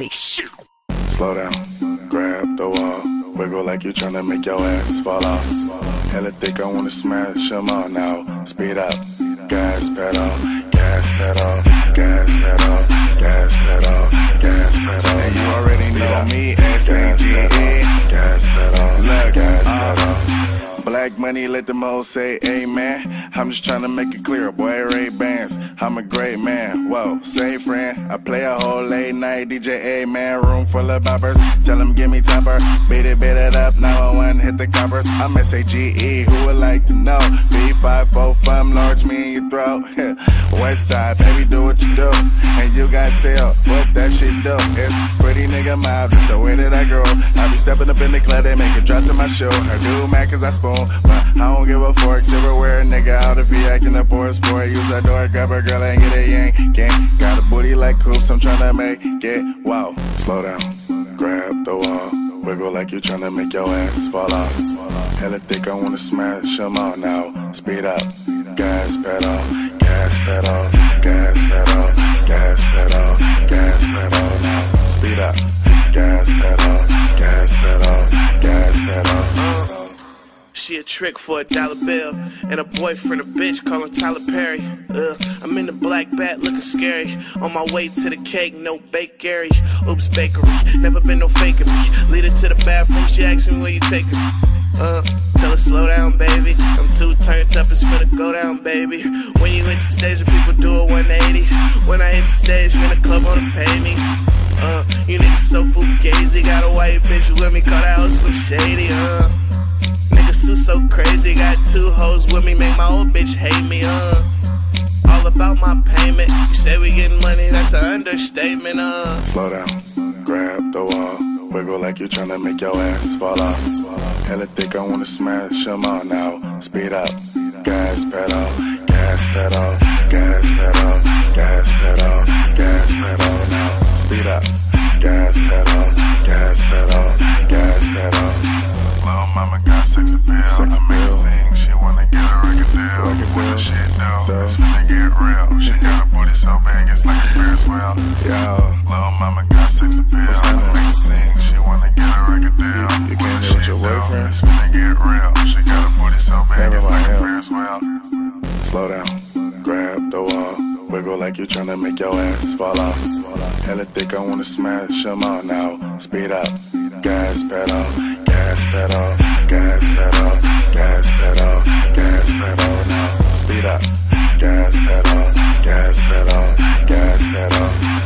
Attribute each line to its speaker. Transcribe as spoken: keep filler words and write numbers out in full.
Speaker 1: Holy shit.
Speaker 2: Slow down, grab the wall, wiggle like you're tryna make your ass fall off. Hella thick, I wanna smash them all now. Speed up, gas pedal, gas pedal, gas pedal, gas pedal, gas pedal. And you already know me, S A G E. Gas pedal, look, gas pedal. Black money, let them all say amen. I'm just tryna make it clear, boy, Ray-Bans. I'm a great man, whoa, say friend. I play a whole late night D J, A-man, room full of boppers. Tell them give me topper, beat it, beat it up, now I one hit the coppers. I'm S A G E, who would like to know? B five four five, large me in your throat. West side, baby, do what you do. And you got tell what that shit do. It's pretty nigga mob, just the way that I grow. I be stepping up in the club, they make it drop to my show. I do mad cause I spoon, but I don't give a fork. Silverware, nigga, out if he acting up for a sport. Use that door, grab a girl and get a yank. Gang, got a booty like coops, I'm tryna make it. Wow, slow down, grab the wall, wiggle like you're tryna make your ass fall off. Hella thick, I wanna smash them all now. Speed up, gas pedal, gas pedal, gas pedal, gas pedal, gas pedal now. Speed up, gas pedal, gas pedal, gas pedal.
Speaker 3: She a trick for a dollar bill, and a boyfriend a bitch callin' Tyler Perry. Ugh, I'm in the black bat looking scary. On my way to the cake, no bakery. Oops, bakery, never been no faking me. Lead her to the bathroom, she asking me where you taking me. Uh, tell her slow down, baby. I'm too turned up, it's finna go down, baby. When you hit the stage, the people do a one eighty. When I hit the stage, man, the club wanna pay me. Uh, you niggas so fugazi. Got a white bitch with me, call that hoe Slim Shady, uh. Niggas Sue so crazy, got two hoes with me, make my old bitch hate me, uh. All about my payment, you say we getting money, that's an understatement, uh.
Speaker 2: Slow down, grab the wall, wiggle like you're tryna make your ass fall off. Hella thick, I wanna smash them all now. Speed up, gas pedal, gas pedal, gas pedal, gas pedal, gas pedal now. Speed up, gas pedal, gas pedal, gas pedal. Lil' mama got sex appeal, sex I make her sing, she wanna get a record deal. What the shit do, it's finna get real. She got a booty so big, it's like a Ferris wheel. Yo, Lil' mama got sex appeal, I make her sing, she wanna get a record deal. You can't do with your boyfriend, it's finna get real. She got a booty so big, it's like a Ferris wheel. Slow down, grab the wall, wiggle like you're tryna make your ass fall off. Hella thick, I wanna smash them all now. Speed up, gas pedal, gas pedal, gas pedal, gas pedal, gas pedal now. Speed up, gas pedal, gas pedal, gas pedal.